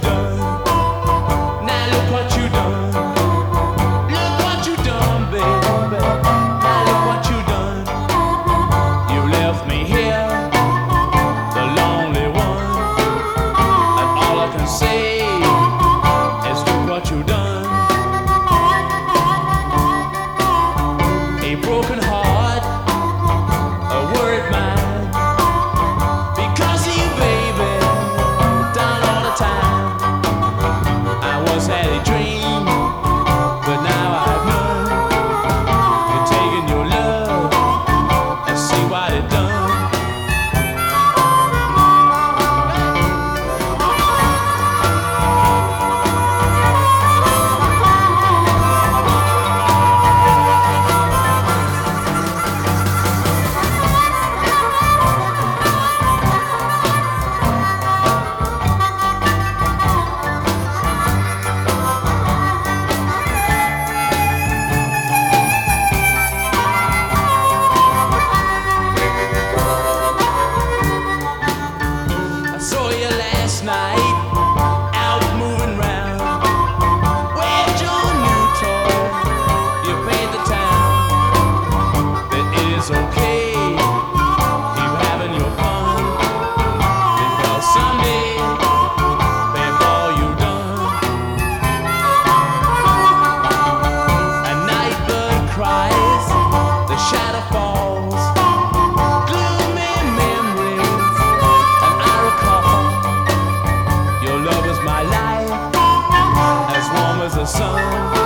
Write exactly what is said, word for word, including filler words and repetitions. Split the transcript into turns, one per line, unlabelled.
done. Now look what you done. Look what you done, baby. Now look what you done. You left me here, the lonely one. And all I can say is look what you done. A broken heart, a worried mind. Because of you, baby, down all the time. I once had a dream, but now I've none. You're taking your love and see what it done. I saw you last night, out moving round. Where's your new toy? You paint the town. That it is okay, keep having your fun. Because someday, before you done, a night bird cries, the shadow falls. Gloomy memories, and I recall your love is my life, as warm as the sun.